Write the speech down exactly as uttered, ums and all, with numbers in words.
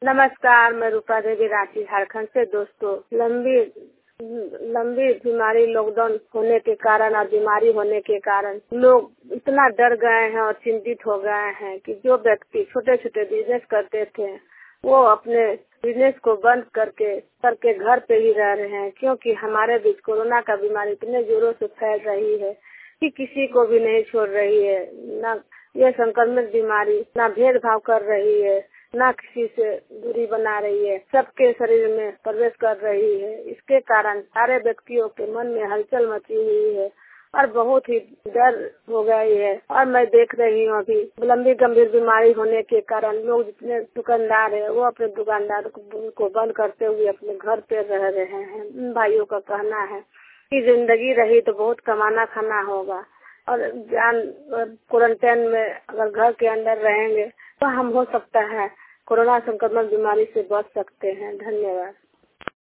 नमस्कार, मैं रूपा देवी रांची झारखंड से। दोस्तों, लंबी लंबी बीमारी लॉकडाउन होने के कारण और बीमारी होने के कारण लोग इतना डर गए हैं और चिंतित हो गए हैं कि जो व्यक्ति छोटे छोटे बिजनेस करते थे वो अपने बिजनेस को बंद करके करके घर पे ही रह रहे हैं, क्योंकि हमारे बीच कोरोना का बीमारी इतने जोरों से फैल रही है कि किसी को भी नहीं छोड़ रही है। ना ये संक्रमित बीमारी ना भेदभाव कर रही है, ना किसी से दूरी बना रही है, सबके शरीर में प्रवेश कर रही है। इसके कारण सारे व्यक्तियों के मन में हलचल मची हुई है और बहुत ही डर हो गई है। और मैं देख रही हूँ अभी लंबी गंभीर बीमारी होने के कारण लोग जितने दुकानदार है वो अपने दुकानदार को बंद करते हुए अपने घर पे रह रहे हैं। भाइयों का कहना है कि जिंदगी रही तो बहुत कमाना खाना होगा और जान क्वारंटाइन में अगर घर के अंदर रहेंगे तो हम हो सकता है कोरोना संक्रमण बीमारी से बच सकते हैं। धन्यवाद।